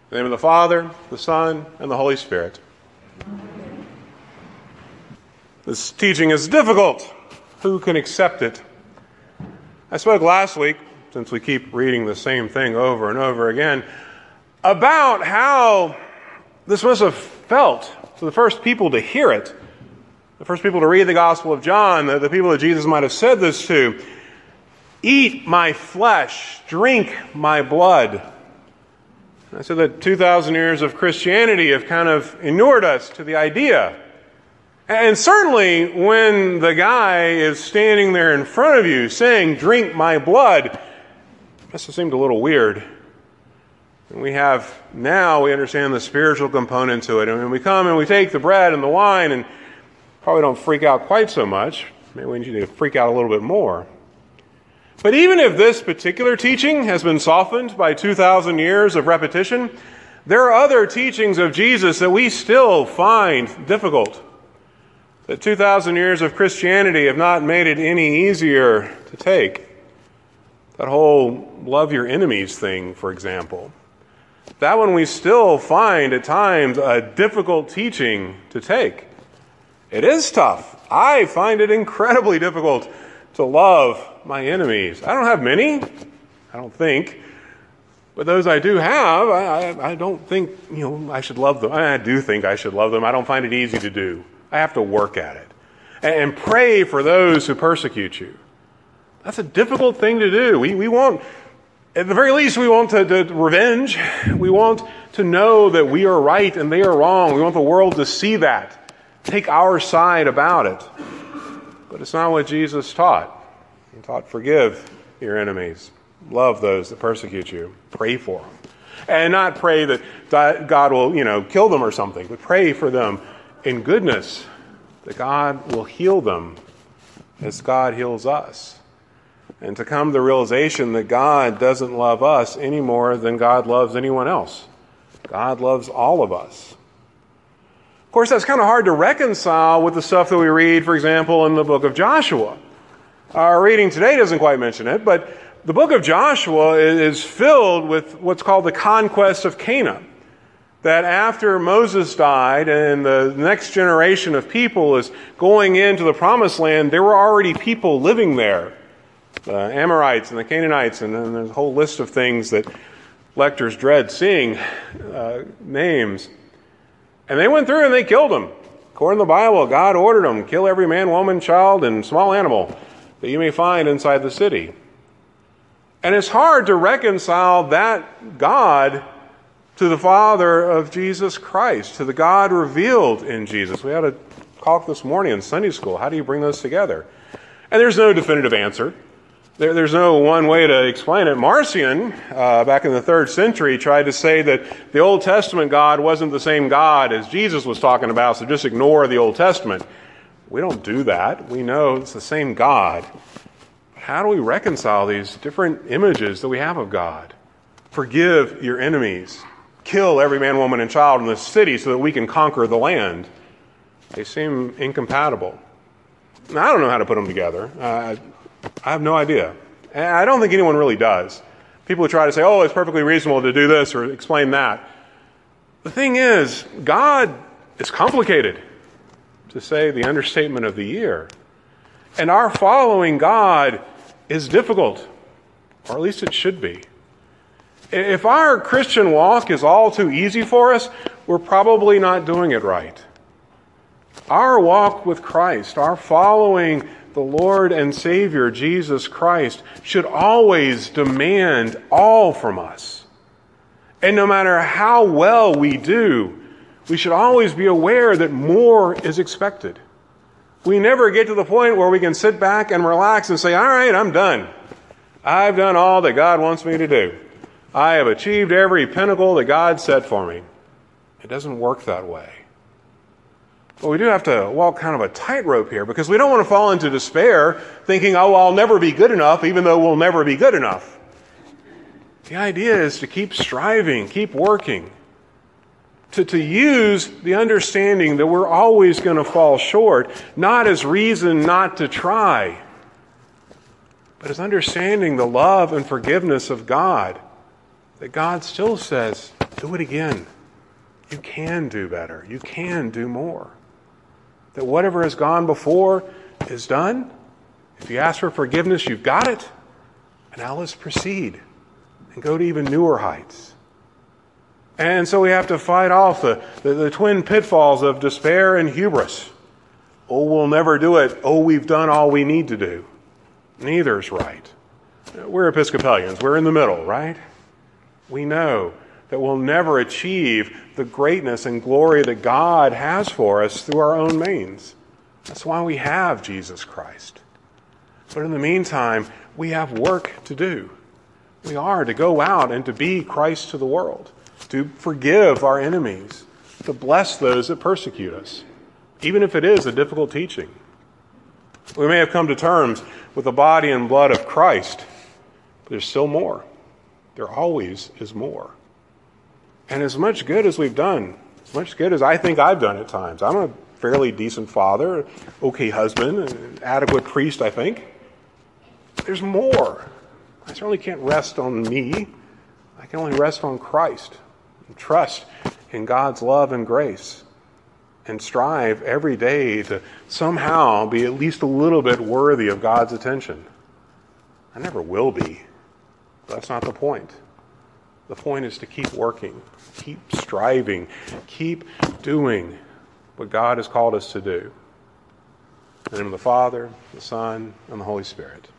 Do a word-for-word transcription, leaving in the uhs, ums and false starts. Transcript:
In the name of the Father, the Son, and the Holy Spirit. This teaching is difficult. Who can accept it? I spoke last week, since we keep reading the same thing over and over again, about how this must have felt to the first people to hear it, the first people to read the Gospel of John, the, the people that Jesus might have said this to. Eat my flesh, drink my blood. I said that two thousand years of Christianity have kind of inured us to the idea. And certainly when the guy is standing there in front of you saying, drink my blood, it must have seemed a little weird. And we have, now we understand the spiritual component to it. And when we come and we take the bread and the wine and probably don't freak out quite so much, maybe we need to freak out a little bit more. But even if this particular teaching has been softened by two thousand years of repetition, there are other teachings of Jesus that we still find difficult. That two thousand years of Christianity have not made it any easier to take. That whole love your enemies thing, for example. That one we still find at times a difficult teaching to take. It is tough. I find it incredibly difficult to love my enemies. I don't have many, I don't think. But those I do have, I, I, I don't think, you know, I should love them. I do think I should love them. I don't find it easy to do. I have to work at it. And, and pray for those who persecute you. That's a difficult thing to do. We, we want, at the very least, we want to, to revenge. We want to know that we are right and they are wrong. We want the world to see that. Take our side about it. But it's not what Jesus taught. He taught, forgive your enemies. Love those that persecute you. Pray for them. And not pray that God will, you know, kill them or something, but pray for them in goodness, that God will heal them as God heals us. And to come to the realization that God doesn't love us any more than God loves anyone else. God loves all of us. Of course, that's kind of hard to reconcile with the stuff that we read, for example, in the book of Joshua. Our reading today doesn't quite mention it, but the book of Joshua is filled with what's called the conquest of Canaan. That after Moses died and the next generation of people is going into the promised land, there were already people living there. The Amorites and the Canaanites, and then there's a whole list of things that lectors dread seeing, uh, names. And they went through and they killed them. According to the Bible, God ordered them, kill every man, woman, child, and small animal that you may find inside the city. And it's hard to reconcile that God to the Father of Jesus Christ, to the God revealed in Jesus. We had a talk this morning in Sunday school. How do you bring those together? And there's no definitive answer. There, there's no one way to explain it. Marcion, uh, back in the third century, tried to say that the Old Testament God wasn't the same God as Jesus was talking about, so just ignore the Old Testament. We don't do that. We know it's the same God. But how do we reconcile these different images that we have of God? Forgive your enemies. Kill every man, woman, and child in the city so that we can conquer the land. They seem incompatible. Now, I don't know how to put them together. Uh, I have no idea. And I don't think anyone really does. People who try to say, oh, it's perfectly reasonable to do this or explain that. The thing is, God is complicated, to say the understatement of the year. And our following God is difficult, or at least it should be. If our Christian walk is all too easy for us, we're probably not doing it right. Our walk with Christ, our following the Lord and Savior, Jesus Christ, should always demand all from us. And no matter how well we do, we should always be aware that more is expected. We never get to the point where we can sit back and relax and say, all right, I'm done. I've done all that God wants me to do. I have achieved every pinnacle that God set for me. It doesn't work that way. But we do have to walk kind of a tightrope here, because we don't want to fall into despair thinking, oh, I'll never be good enough, even though we'll never be good enough. The idea is to keep striving, keep working, to, to use the understanding that we're always going to fall short, not as reason not to try, but as understanding the love and forgiveness of God, that God still says, do it again. You can do better. You can do more. That whatever has gone before is done. If you ask for forgiveness, you've got it. And now let's proceed and go to even newer heights. And so we have to fight off the, the, the twin pitfalls of despair and hubris. Oh, we'll never do it. Oh, we've done all we need to do. Neither is right. We're Episcopalians. We're in the middle, right? We know that we'll never achieve the greatness and glory that God has for us through our own means. That's why we have Jesus Christ. But in the meantime, we have work to do. We are to go out and to be Christ to the world, to forgive our enemies, to bless those that persecute us, even if it is a difficult teaching. We may have come to terms with the body and blood of Christ, but there's still more. There always is more. And as much good as we've done, as much good as I think I've done at times, I'm a fairly decent father, okay husband, an adequate priest, I think. There's more. I certainly can't rest on me. I can only rest on Christ and trust in God's love and grace and strive every day to somehow be at least a little bit worthy of God's attention. I never will be. That's not the point. The point is to keep working, keep striving, keep doing what God has called us to do. In the name of the Father, the Son, and the Holy Spirit.